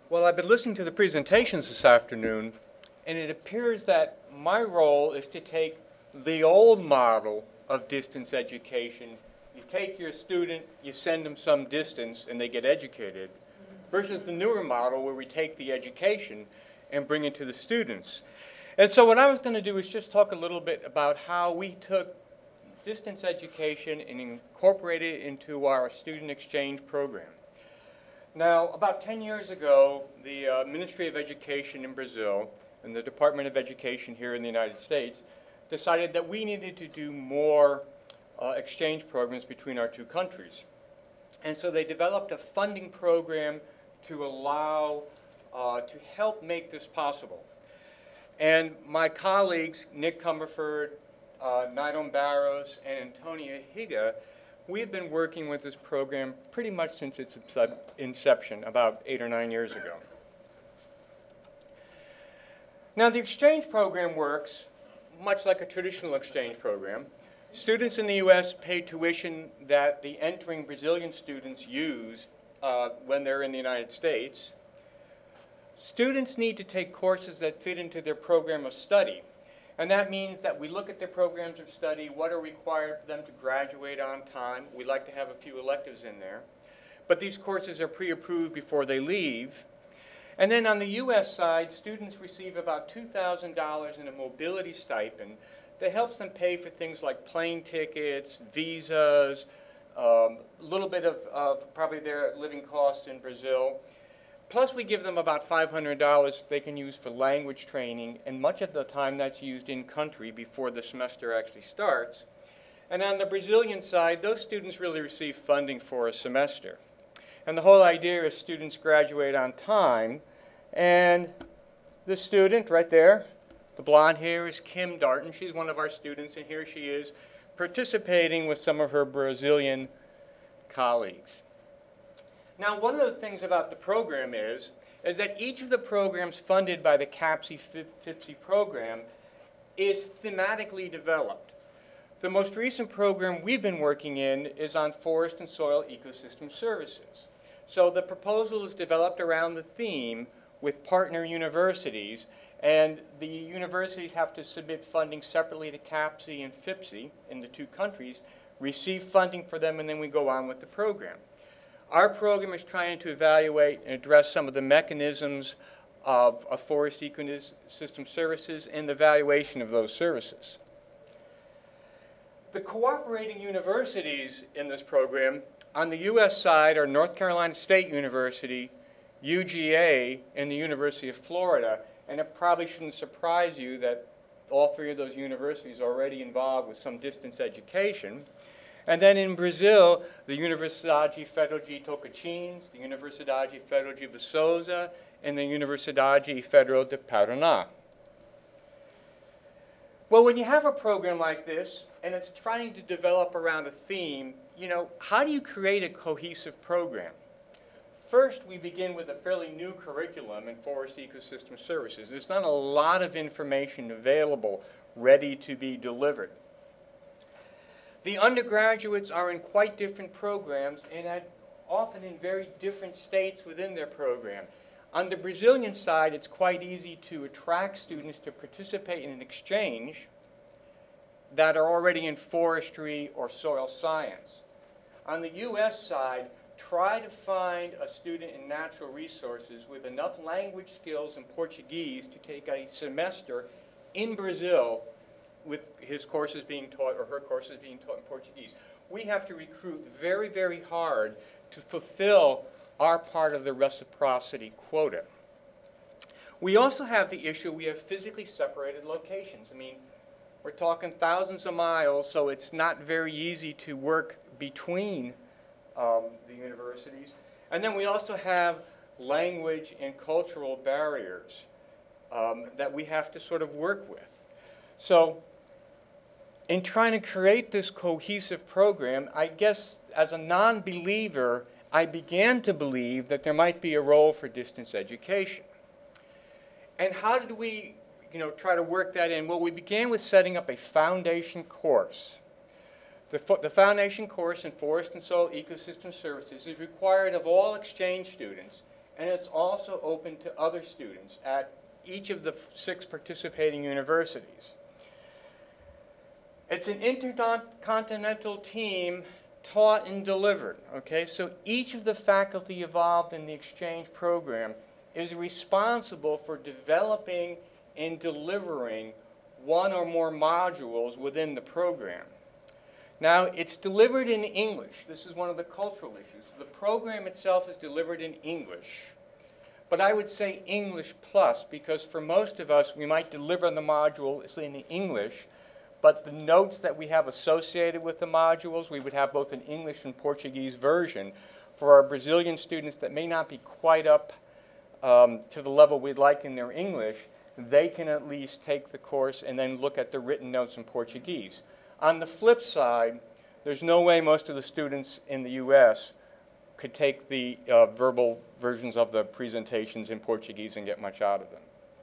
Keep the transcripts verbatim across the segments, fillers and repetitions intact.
Well, I've been listening to the presentations this afternoon, and it appears that my role is to take the old model of distance education. You take your student, you send them some distance, and they get educated, versus the newer model where we take the education and bring it to the students. And so what I was going to do is just talk a little bit about how we took distance education and incorporated it into our student exchange program. Now, about ten years ago, the uh, Ministry of Education in Brazil and the Department of Education here in the United States decided that we needed to do more uh, exchange programs between our two countries. And so they developed a funding program to allow, uh, to help make this possible. And my colleagues, Nick Cumberford, uh, Nidon Barros, and Antonia Higa, we have been working with this program pretty much since its inception, about eight or nine years ago. Now, the exchange program works much like a traditional exchange program. Students in the U S pay tuition that the entering Brazilian students use uh, when they're in the United States. Students need to take courses that fit into their program of study. And that means that we look at their programs of study, what are required for them to graduate on time. We like to have a few electives in there. But these courses are pre-approved before they leave. And then on the U S side, students receive about two thousand dollars in a mobility stipend that helps them pay for things like plane tickets, visas, um, a little bit of, of probably their living costs in Brazil. Plus, we give them about five hundred dollars they can use for language training, and much of the time that's used in country before the semester actually starts. And on the Brazilian side, those students really receive funding for a semester. And the whole idea is students graduate on time, and the student right there, the blonde hair, is Kim Darton. She's one of our students, and here she is participating with some of her Brazilian colleagues. Now, one of the things about the program is, is that each of the programs funded by the CAPSI FIPSI program is thematically developed. The most recent program we've been working in is on forest and soil ecosystem services. So the proposal is developed around the theme with partner universities, and the universities have to submit funding separately to CAPSI and FIPSI in the two countries, receive funding for them, and then we go on with the program. Our program is trying to evaluate and address some of the mechanisms of, of forest ecosystem services and the evaluation of those services. The cooperating universities in this program on the U S side are North Carolina State University, U G A, and the University of Florida. And it probably shouldn't surprise you that all three of those universities are already involved with some distance education. And then in Brazil, the Universidade Federal de Tocantins, the Universidade Federal de Viçosa, and the Universidade Federal de Paraná. Well, when you have a program like this, and it's trying to develop around a theme, you know, how do you create a cohesive program? First, we begin with a fairly new curriculum in forest ecosystem services. There's not a lot of information available ready to be delivered. The undergraduates are in quite different programs and at, often in very different states within their program. On the Brazilian side, it's quite easy to attract students to participate in an exchange that are already in forestry or soil science. On the U S side, try to find a student in natural resources with enough language skills in Portuguese to take a semester in Brazil with his courses being taught or her courses being taught in Portuguese. We have to recruit very, very hard to fulfill our part of the reciprocity quota. We also have the issue, we have physically separated locations. I mean, we're talking thousands of miles, so it's not very easy to work between um, the universities. And then we also have language and cultural barriers um, that we have to sort of work with. So in trying to create this cohesive program, I guess as a non-believer, I began to believe that there might be a role for distance education. And how did we, you know, try to work that in? Well, we began with setting up a foundation course. The, fo the foundation course in Forest and Soil Ecosystem Services is required of all exchange students, and it's also open to other students at each of the six participating universities. It's an intercontinental team taught and delivered, okay? So each of the faculty involved in the exchange program is responsible for developing and delivering one or more modules within the program. Now, it's delivered in English. This is one of the cultural issues. The program itself is delivered in English, but I would say English plus, because for most of us, we might deliver the module in English, but the notes that we have associated with the modules, we would have both an English and Portuguese version. For our Brazilian students that may not be quite up um, to the level we'd like in their English, they can at least take the course and then look at the written notes in Portuguese. On the flip side, there's no way most of the students in the U S could take the uh, verbal versions of the presentations in Portuguese and get much out of them.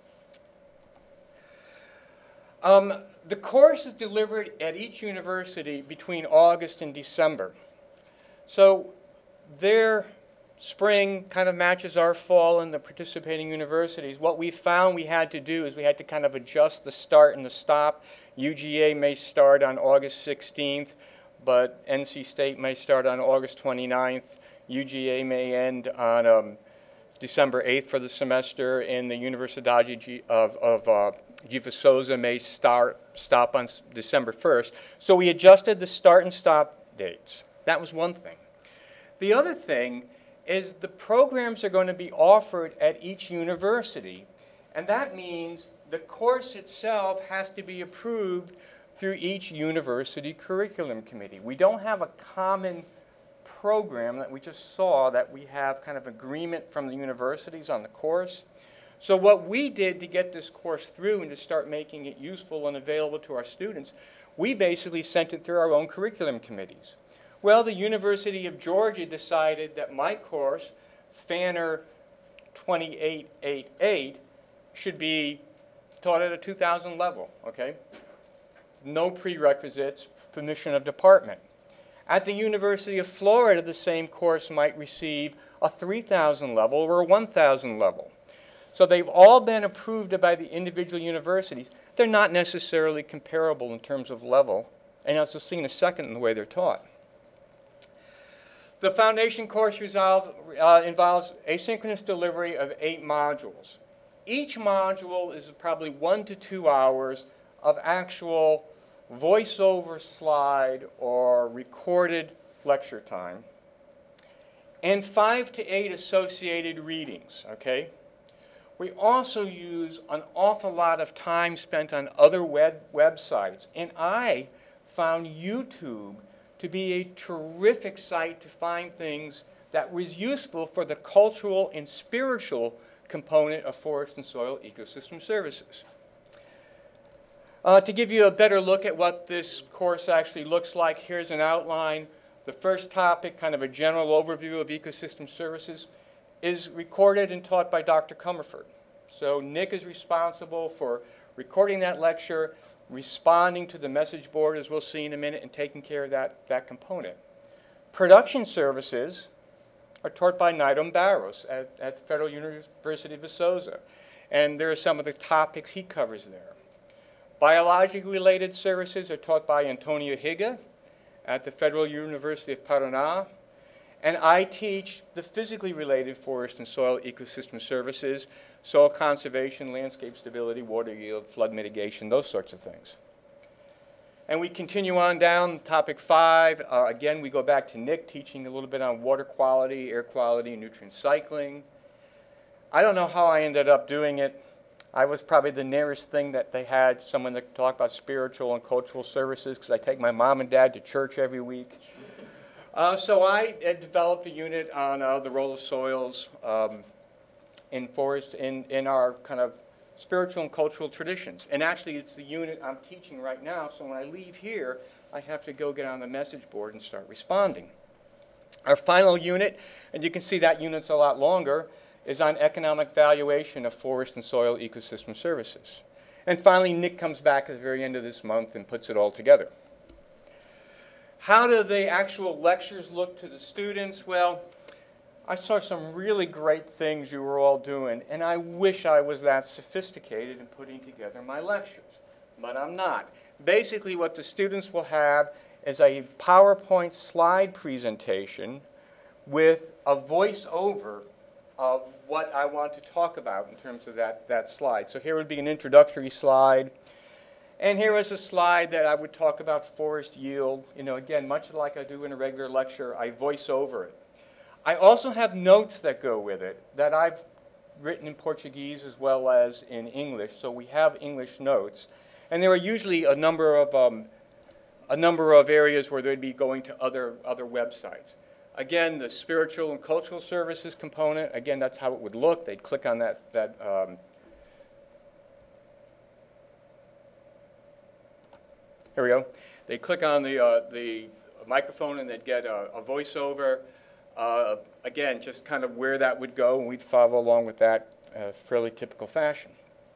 Um, the course is delivered at each university between August and December. So their spring kind of matches our fall in the participating universities. What we found we had to do is we had to kind of adjust the start and the stop. U G A may start on August sixteenth, but N C State may start on August twenty-ninth. U G A may end on um, December eighth for the semester, and the Universidade of, of uh, de Viçosa may start, stop on December first. So we adjusted the start and stop dates. That was one thing. The other thing is the programs are going to be offered at each university, and that means the course itself has to be approved through each university curriculum committee. We don't have a common program that we just saw that we have kind of agreement from the universities on the course. So what we did to get this course through and to start making it useful and available to our students, we basically sent it through our own curriculum committees. Well, the University of Georgia decided that my course, Fanner twenty-eight eighty-eight, should be taught at a two thousand level, okay? No prerequisites, permission of department. At the University of Florida, the same course might receive a three thousand level or a one thousand level. So they've all been approved by the individual universities. They're not necessarily comparable in terms of level, and as we'll see in a second in the way they're taught. The foundation course resolve, uh, involves asynchronous delivery of eight modules. Each module is probably one to two hours of actual voiceover slide or recorded lecture time, and five to eight associated readings, okay? We also use an awful lot of time spent on other web websites, and I found YouTube to be a terrific site to find things that was useful for the cultural and spiritual component of forest and soil ecosystem services. Uh, to give you a better look at what this course actually looks like, here's an outline. The first topic, kind of a general overview of ecosystem services, is recorded and taught by Doctor Comerford. So Nick is responsible for recording that lecture, responding to the message board, as we'll see in a minute, and taking care of that, that component. Production services are taught by Naidom Barros at, at the Federal University of Viçosa, and there are some of the topics he covers there. Biologically related services are taught by Antonio Higa at the Federal University of Paraná, and I teach the physically related forest and soil ecosystem services, soil conservation, landscape stability, water yield, flood mitigation, those sorts of things. And we continue on down, topic five. Uh, again, we go back to Nick teaching a little bit on water quality, air quality, and nutrient cycling. I don't know how I ended up doing it. I was probably the nearest thing that they had, someone that could talk about spiritual and cultural services, because I take my mom and dad to church every week. Uh, so I had developed a unit on uh, the role of soils um, in forest in, in our kind of spiritual and cultural traditions. And actually, it's the unit I'm teaching right now, so when I leave here, I have to go get on the message board and start responding. Our final unit, and you can see that unit's a lot longer, is on economic valuation of forest and soil ecosystem services. And finally, Nick comes back at the very end of this month and puts it all together. How do the actual lectures look to the students? Well, I saw some really great things you were all doing, and I wish I was that sophisticated in putting together my lectures, but I'm not. Basically, what the students will have is a PowerPoint slide presentation with a voiceover of what I want to talk about in terms of that, that slide. So here would be an introductory slide. And here is a slide that I would talk about forest yield. You know, again, much like I do in a regular lecture, I voice over it. I also have notes that go with it that I've written in Portuguese as well as in English. So we have English notes. And there are usually a number of, um, a number of areas where they'd be going to other, other websites. Again, the spiritual and cultural services component, again, that's how it would look. They'd click on that, that um, here we go. They'd click on the, uh, the microphone and they'd get a, a voiceover. Uh, again, just kind of where that would go, and we'd follow along with that uh, fairly typical fashion.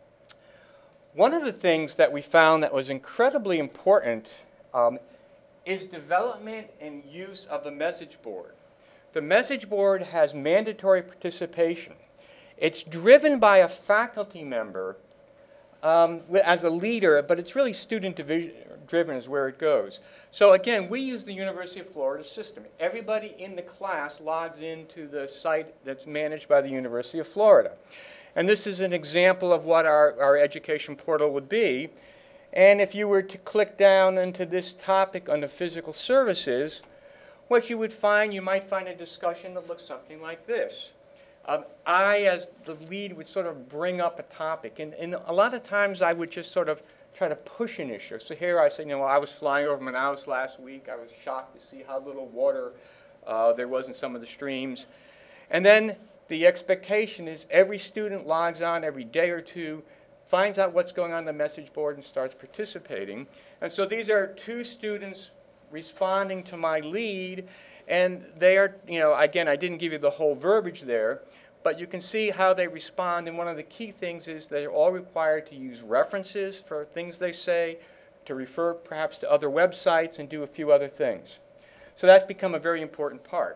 One of the things that we found that was incredibly important um, is development and use of the message board. The message board has mandatory participation. It's driven by a faculty member um, as a leader, but it's really student driven is where it goes. So again, we use the University of Florida system. Everybody in the class logs into the site that's managed by the University of Florida. And this is an example of what our, our education portal would be. And if you were to click down into this topic under physical services, what you would find, you might find a discussion that looks something like this. Um, I, as the lead, would sort of bring up a topic. And, and a lot of times I would just sort of try to push an issue. So here I say, you know, I was flying over Manaus last week. I was shocked to see how little water uh, there was in some of the streams. And then the expectation is every student logs on every day or two, finds out what's going on in the message board and starts participating. And so these are two students responding to my lead, and they are, you know, again, I didn't give you the whole verbiage there, but you can see how they respond, and one of the key things is they're all required to use references for things they say, to refer perhaps to other websites, and do a few other things. So that's become a very important part.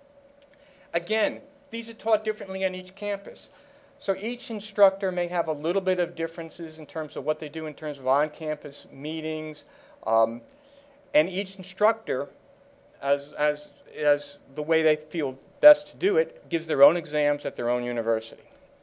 Again, these are taught differently on each campus. So each instructor may have a little bit of differences in terms of what they do in terms of on-campus meetings, um, and each instructor, as, as, as the way they feel best to do it, gives their own exams at their own university.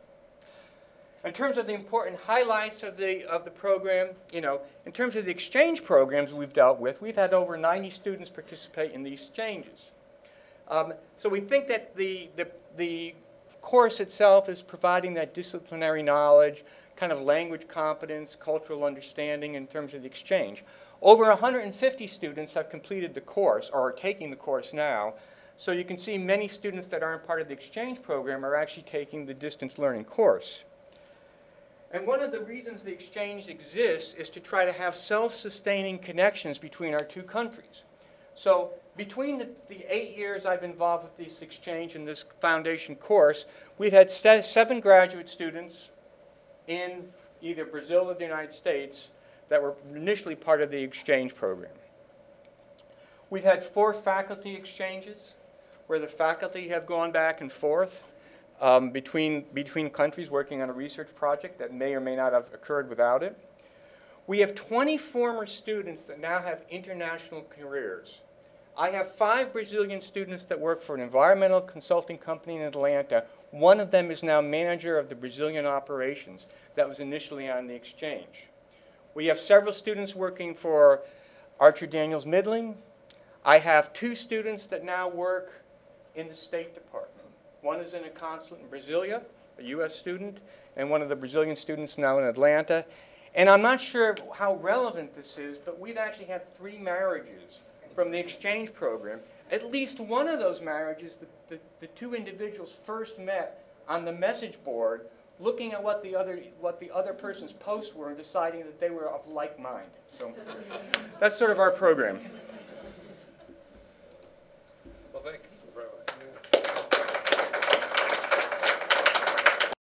In terms of the important highlights of the, of the program, you know, in terms of the exchange programs we've dealt with, we've had over ninety students participate in these exchanges. Um, so we think that the, the, the course itself is providing that disciplinary knowledge, kind of language competence, cultural understanding in terms of the exchange. Over one hundred fifty students have completed the course or are taking the course now. So you can see many students that aren't part of the exchange program are actually taking the distance learning course. And one of the reasons the exchange exists is to try to have self-sustaining connections between our two countries. So between the, the eight years I've been involved with this exchange and this foundation course, we've had seven graduate students in either Brazil or the United States that were initially part of the exchange program. We've had four faculty exchanges where the faculty have gone back and forth um, between, between countries working on a research project that may or may not have occurred without it. We have twenty former students that now have international careers. I have five Brazilian students that work for an environmental consulting company in Atlanta. One of them is now manager of the Brazilian operations that was initially on the exchange. We have several students working for Archer Daniels Midland. I have two students that now work in the State Department. One is in a consulate in Brasilia, a U S student, and one of the Brazilian students now in Atlanta. And I'm not sure how relevant this is, but we've actually had three marriages from the exchange program. At least one of those marriages, the, the, the two individuals first met on the message board, looking at what the other what the other person's posts were and deciding that they were of like mind. So that's sort of our program. Well, thank you.